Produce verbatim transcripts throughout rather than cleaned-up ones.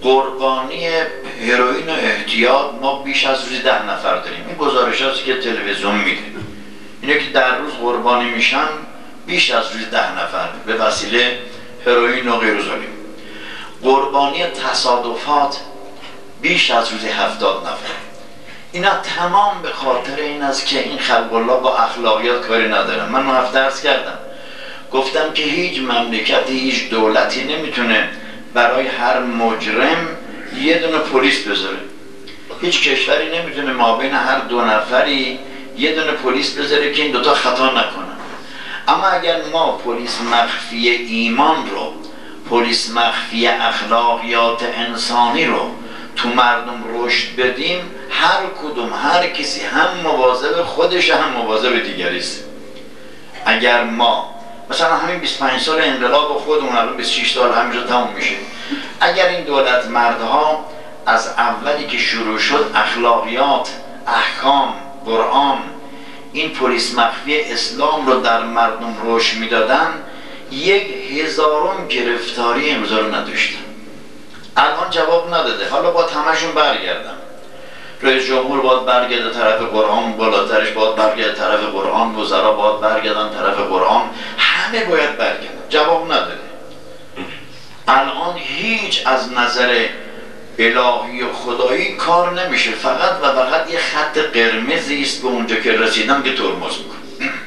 قربانی هروئین و احتیاط ما بیش از روزی ده نفر داریم. این گزارش هاست که تلویزیون میده، اینه که در روز قربانی میشن بیش از روزی ده نفر به وسیله هروئین و غیر ذالک. قربانی تصادفات بیش از روزی هفتاد نفر. اینا تمام به خاطر این است که این خلق الله با اخلاقیات کاری ندارن. من اون هفته عرض کردم، گفتم که هیچ مملکتی، هیچ دولتی نمیتونه برای هر مجرم یه دونه پلیس بذاره. هیچ کشوری نمیتونه مابین هر دو نفری یه دونه پلیس بذاره که این دوتا خطا نکنن. اما اگر ما پلیس مخفی ایمان رو، پلیس مخفی اخلاقیات انسانی رو تو مردم رشد بدیم، هر کدوم هر کسی هم مواظب خودش هم مواظب دیگری است. اگر ما مثلا همین بیست و پنج سال انقلاب خودمون الان بیست و شش سال همینجا تموم میشه، اگر این دولت مردها از اولی که شروع شد اخلاقیات، احکام، قرآن، این پلیس مخفی اسلام رو در مردم رشد میدادن، یک هزارم گرفتاری امضا رو نداشتن. الان جواب نداده، حالا باید همشون برگردن. رئیس جمهور باید برگرده طرف قرآن، بالاترش باید برگرده طرف قرآن، وزرا باید برگردن طرف قرآن، همه باید برگردن. جواب نداده. الان هیچ از نظر الهی و خدایی کار نمیشه، فقط و فقط یه خط قرمزی است به اونجا که رسیدم که ترمز میکنه.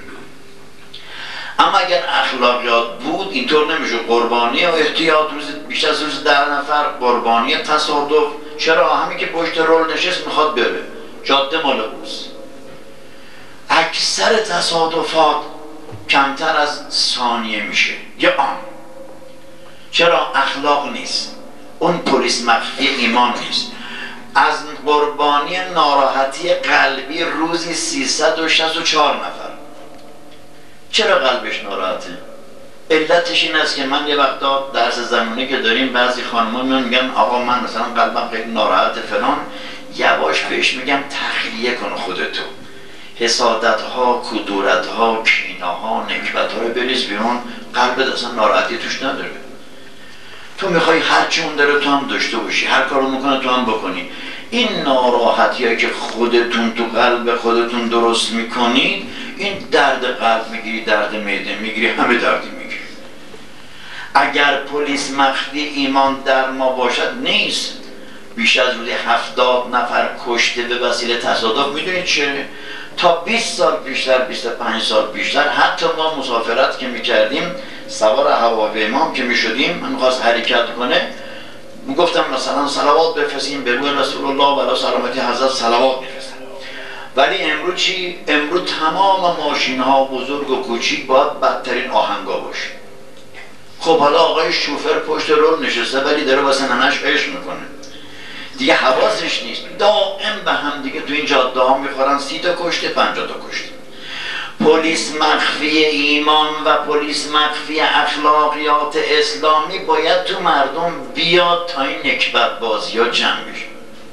اما اگر اخلاقیات بود اینطور نمیشه. قربانی و احتیاط روز بیش از روز ده نفر، قربانی تصادف. چرا؟ همین که پشت رول نشست میخواد بره، جاده مال اوست. اکثر تصادفات کمتر از ثانیه میشه یا آن. چرا؟ اخلاق نیست، اون پلیس مخفی ایمان نیست. از قربانی ناراحتی قلبی روزی سیصد و شصت و چهار نفر. چرا قلبش ناراحته؟ علتش این است که من یه وقتا درس زمانی که داریم بعضی خانم‌ها میان میگن آقا من مثلا قلبم خیلی ناراحته فلان، یواش بهش میگم تخلیه کن خودتو، حسادت‌ها، کدورت‌ها، کینه‌ها، نکبت‌ها رو بریز بیرون، قلبت اصلا ناراحتی توش نداره. تو میخوای هر چی اون داره تو هم داشته باشی، هر کارو میکنه تو هم بکنی. این ناراحتیه که خودتون تو قلب خودتون درست میکنید، این درد قلب میگیری، درد معده میگیری، همه دردی میگیری. اگر پلیس مخفی ایمان در ما باشد، نیست. بیش از روزی هفتاد نفر کشته به وسیله تصادف. میدونید چه؟ تا بیست سال بیشتر، بیست و پنج سال بیشتر، حتی ما مسافرت که میکردیم سوار هواپیما که میشدیم، من خواست حرکت کنه، میگفتم مثلا صلوات بفرستیم به روی رسول الله و علی سلامتی حضرت صلوات میفرستن. ولی امروز چی؟ امروز تمام ماشین ها بزرگ و کوچیک باید بدترین آهنگا باشه. خب حالا آقای شوفر پشت رول نشسته ولی داره واسه ننش عشق میکنه، دیگه حواسش نیست، دائم به هم دیگه تو این جاده ها میخورن، سی تا کشته، پنجاه تا کشته. پلیس مخفی ایمان و پلیس مخفی اخلاقیات اسلامی باید تو مردم بیاد تا این نکبت بازی ها جمع بشه.